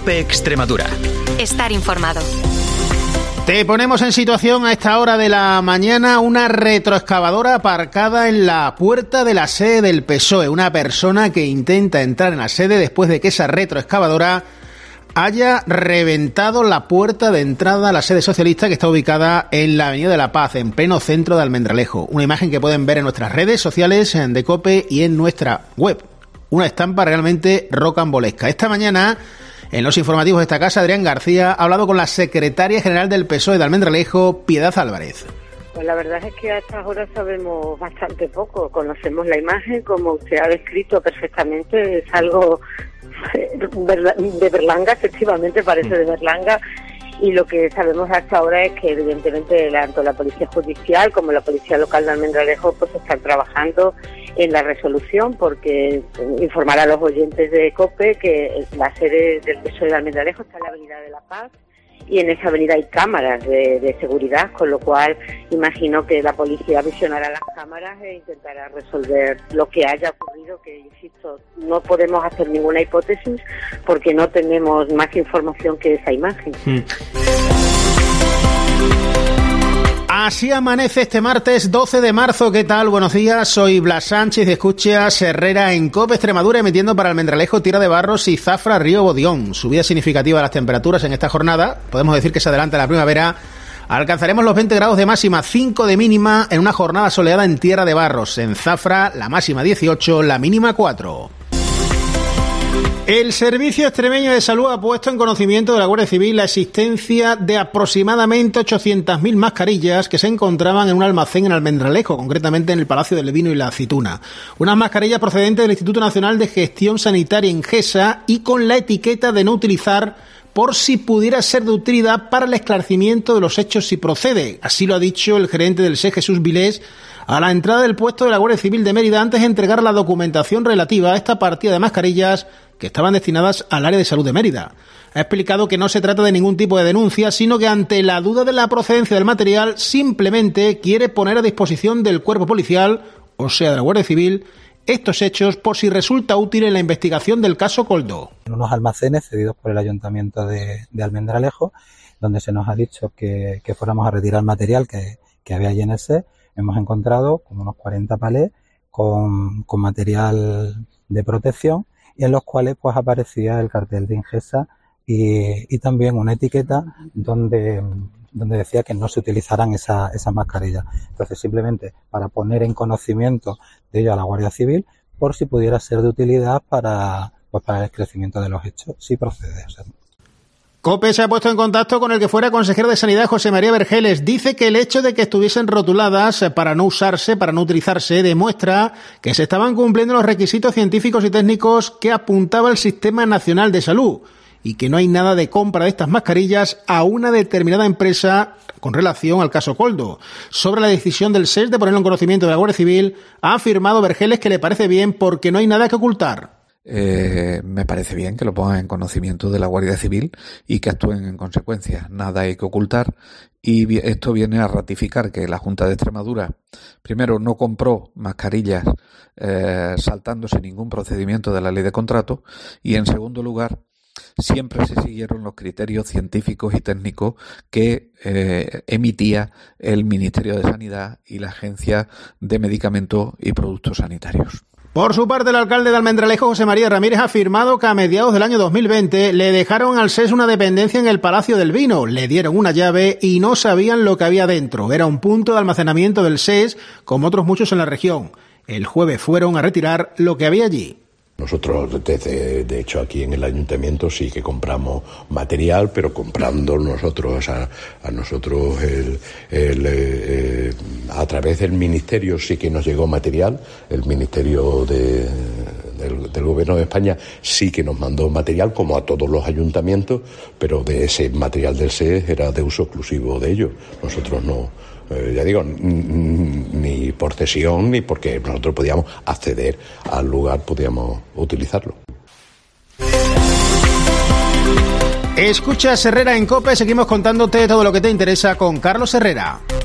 COPE Extremadura. Estar informado. Te ponemos en situación a esta hora de la mañana una retroexcavadora aparcada en la puerta de la sede del PSOE. Una persona que intenta entrar en la sede después de que esa retroexcavadora haya reventado la puerta de entrada a la sede socialista, que está ubicada en la Avenida de la Paz, en pleno centro de Almendralejo. Una imagen que pueden ver en nuestras redes sociales de COPE y en nuestra web. Una estampa realmente rocambolesca. Esta mañana, en los informativos de esta casa, Adrián García ha hablado con la secretaria general del PSOE de Almendralejo, Piedad Álvarez. Pues la verdad es que a estas horas sabemos bastante poco. Conocemos la imagen, como usted ha descrito perfectamente, es algo de Berlanga, efectivamente parece de Berlanga. Y lo que sabemos hasta ahora es que evidentemente tanto la Policía Judicial como la Policía Local de Almendralejo pues están trabajando en la resolución, porque informar a los oyentes de COPE que la sede del PSOE de Almendralejo está en la Avenida de la Paz y en esa avenida hay cámaras de seguridad, con lo cual imagino que la policía visionará las cámaras e intentará resolver lo que haya ocurrido, que insisto, no podemos hacer ninguna hipótesis porque no tenemos más información que esa imagen. Así amanece este martes 12 de marzo. ¿Qué tal? Buenos días, soy Blas Sánchez y escuchas Herrera en COPE Extremadura, emitiendo para Almendralejo, Tierra de Barros y Zafra, Río Bodión. Subida significativa de las temperaturas en esta jornada. Podemos decir que se adelanta la primavera. Alcanzaremos los 20 grados de máxima, 5 de mínima en una jornada soleada en Tierra de Barros. En Zafra, la máxima 18, la mínima 4. El Servicio Extremeño de Salud ha puesto en conocimiento de la Guardia Civil la existencia de aproximadamente 800.000 mascarillas que se encontraban en un almacén en Almendralejo, concretamente en el Palacio del Vino y la Aceituna. Unas mascarillas procedentes del Instituto Nacional de Gestión Sanitaria, INGESA, y con la etiqueta de no utilizar por si pudiera ser de utilidad para el esclarecimiento de los hechos si procede. Así lo ha dicho el gerente del SES, Jesús Vilés, a la entrada del puesto de la Guardia Civil de Mérida, antes de entregar la documentación relativa a esta partida de mascarillas que estaban destinadas al área de salud de Mérida. Ha explicado que no se trata de ningún tipo de denuncia, sino que ante la duda de la procedencia del material, simplemente quiere poner a disposición del cuerpo policial, o sea, de la Guardia Civil, estos hechos por si resulta útil en la investigación del caso Koldo. En unos almacenes cedidos por el Ayuntamiento de Almendralejo, donde se nos ha dicho que fuéramos a retirar material que había allí en el SES, hemos encontrado como unos 40 palés con material de protección, y en los cuales pues aparecía el cartel de INGESA y también una etiqueta donde decía que no se utilizaran esas mascarillas. Entonces, simplemente para poner en conocimiento de ello a la Guardia Civil, por si pudiera ser de utilidad para el esclarecimiento de los hechos, si procede. COPE se ha puesto en contacto con el que fuera consejero de Sanidad, José María Vergeles. Dice que el hecho de que estuviesen rotuladas para no usarse, para no utilizarse, demuestra que se estaban cumpliendo los requisitos científicos y técnicos que apuntaba el Sistema Nacional de Salud, y que no hay nada de compra de estas mascarillas a una determinada empresa con relación al caso Koldo. Sobre la decisión del SES de ponerlo en conocimiento de la Guardia Civil, ha afirmado Vergeles que le parece bien porque no hay nada que ocultar. Me parece bien que lo pongan en conocimiento de la Guardia Civil y que actúen en consecuencia. Nada hay que ocultar, y esto viene a ratificar que la Junta de Extremadura, primero, no compró mascarillas saltándose ningún procedimiento de la ley de contrato, y en segundo lugar, siempre se siguieron los criterios científicos y técnicos que emitía el Ministerio de Sanidad y la Agencia de Medicamentos y Productos Sanitarios. Por su parte, el alcalde de Almendralejo, José María Ramírez, ha afirmado que a mediados del año 2020 le dejaron al SES una dependencia en el Palacio del Vino, le dieron una llave y no sabían lo que había dentro. Era un punto de almacenamiento del SES, como otros muchos en la región. El jueves fueron a retirar lo que había allí. Nosotros, de hecho, aquí en el ayuntamiento sí que compramos material, pero comprando nosotros a través del ministerio sí que nos llegó material. El ministerio del Gobierno de España sí que nos mandó material, como a todos los ayuntamientos, pero de ese material del SES era de uso exclusivo de ellos. Nosotros no, ya digo, ni por cesión ni porque nosotros podíamos acceder al lugar, podíamos utilizarlo. Escuchas Herrera en COPE, seguimos contándote todo lo que te interesa con Carlos Herrera.